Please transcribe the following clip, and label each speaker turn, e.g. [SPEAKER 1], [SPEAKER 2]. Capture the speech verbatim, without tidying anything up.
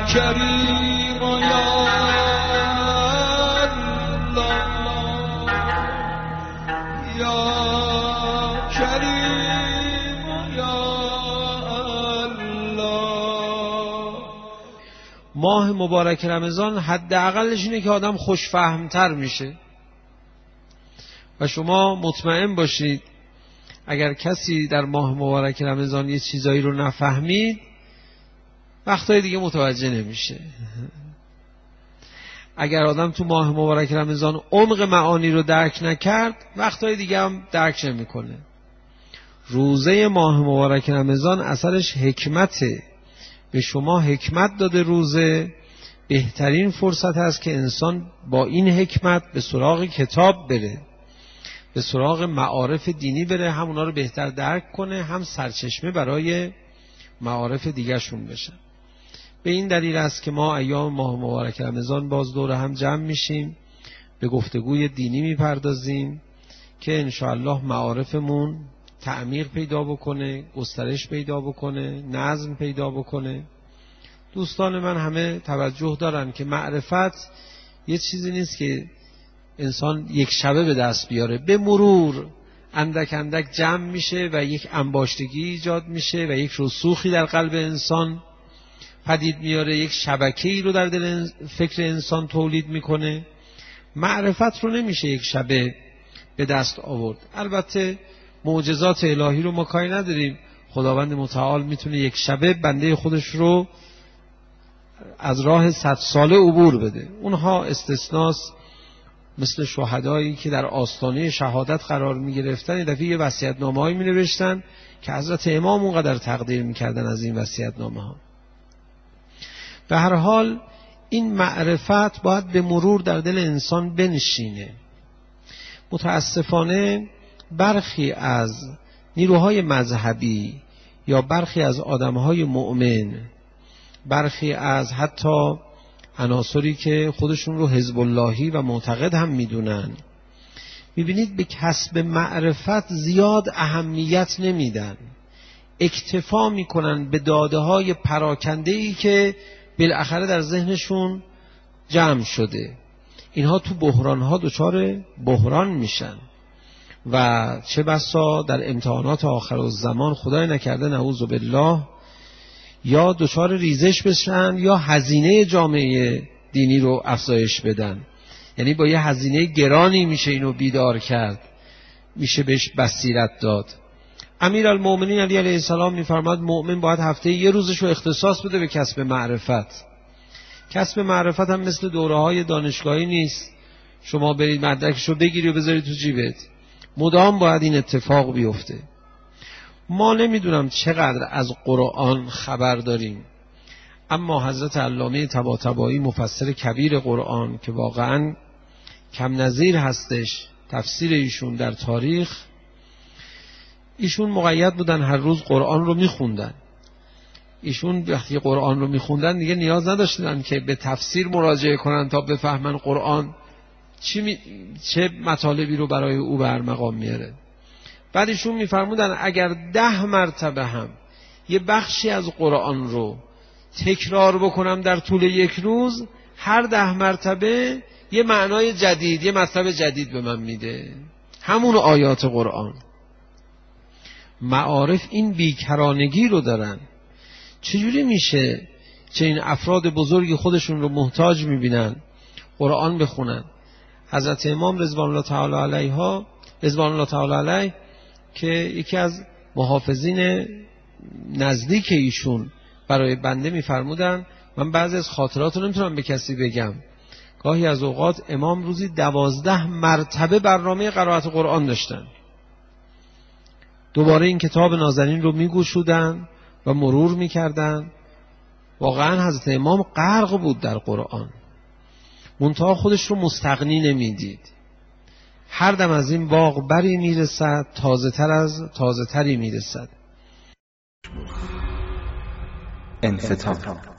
[SPEAKER 1] کریم و یا الله یا کریم و یا الله.
[SPEAKER 2] ماه مبارک رمضان حداقلش اینه که آدم خوشفهمتر میشه و شما مطمئن باشید اگر کسی در ماه مبارک رمضان یه چیزایی رو نفهمید وقتای دیگه متوجه نمیشه. اگر آدم تو ماه مبارک رمضان عمق معانی رو درک نکرد وقتای دیگه هم درک نمیکنه. روزه ماه مبارک رمضان اثرش حکمته. به شما حکمت داده روزه. بهترین فرصت هست که انسان با این حکمت به سراغ کتاب بره، به سراغ معارف دینی بره، هم اونا رو بهتر درک کنه، هم سرچشمه برای معارف دیگرشون بشن. به این دلیل است که ما ایام ماه مبارک رمضان باز دور هم جمع میشیم، به گفتگوی دینی میپردازیم که انشاءالله معارفمون تعمیق پیدا بکنه، گسترش پیدا بکنه، نظم پیدا بکنه. دوستان من همه توجه دارن که معرفت یه چیزی نیست که انسان یک شبه به دست بیاره، به مرور اندک اندک جمع میشه و یک انباشتگی ایجاد میشه و یک رسوخی در قلب انسان پدید میاره، یک شبکه‌ای رو در دل فکر انسان تولید میکنه. معرفت رو نمیشه یک شبه به دست آورد. البته معجزات الهی رو ما کاری نداریم، خداوند متعال میتونه یک شبه بنده خودش رو از راه صد ساله عبور بده. اونها استثناست، مثل شهدایی که در آستانه شهادت قرار می گرفتن یه دفعه یه وصیت‌نامه هایی می نوشتن که حضرت امام اونقدر تقدیر می کردن از این وصیت‌نامه ها. به هر حال این معرفت باید به مرور در دل انسان بنشینه. متاسفانه برخی از نیروهای مذهبی یا برخی از آدمهای مؤمن، برخی از حتی عناصری که خودشون رو حزب اللهی و معتقد هم میدونن، میبینید به کسب معرفت زیاد اهمیت نمیدن، اکتفا میکنن به داده های پراکنده‌ای که بالاخره در ذهنشون جمع شده. اینها تو بحران ها دچار بحران میشن و چه بسا در امتحانات آخر الزمان خدای نکرده نعوذ بالله یا دچار ریزش بشن یا هزینه جامعه دینی رو افزایش بدن. یعنی با یه هزینه گرانی میشه اینو بیدار کرد، میشه بهش بصیرت داد. امیرالمومنین علی علیه السلام میفرماد مؤمن باید هفته یه روزش رو اختصاص بده به کسب معرفت. کسب معرفت هم مثل دوره‌های دانشگاهی نیست شما برید مدرکش رو بگیری و بذاری تو جیبت. مدام باید این اتفاق بیفته. ما نمیدونم چقدر از قرآن خبر داریم، اما حضرت علامه طباطبایی مفسر کبیر قرآن که واقعا کم نظیر هستش تفسیر ایشون در تاریخ، ایشون مقید بودن هر روز قرآن رو میخوندن. ایشون وقتی قرآن رو میخوندن دیگه نیاز نداشتن که به تفسیر مراجعه کنن تا بفهمن قرآن چی می... چه مطالبی رو برای او به ارمغان میاره. بعد ایشون میفرمودن اگر ده مرتبه هم یه بخشی از قرآن رو تکرار بکنم در طول یک روز، هر ده مرتبه یه معنای جدید، یه مطلب جدید به من میده، همون آیات قرآن. معارف این بیکرانگی رو دارن. چجوری میشه چه این افراد بزرگی خودشون رو محتاج میبینن قرآن بخونن؟ حضرت امام رضوان الله تعالی علیها رضوان الله تعالی علیه که یکی از محافظین نزدیک ایشون برای بنده میفرمودن، من بعضی از خاطرات رو نمیتونم به کسی بگم، گاهی از اوقات امام روزی دوازده مرتبه برنامه قرائت قرآن داشتن. دوباره این کتاب نازنین رو میگوشودن و مرور میکردن. واقعا حضرت امام غرق بود در قرآن، منتها خودش رو مستغنی نمیدید. هر دم از این باغ بری میرسد، تازه تر از تازه تری میرسد.
[SPEAKER 3] انفتاح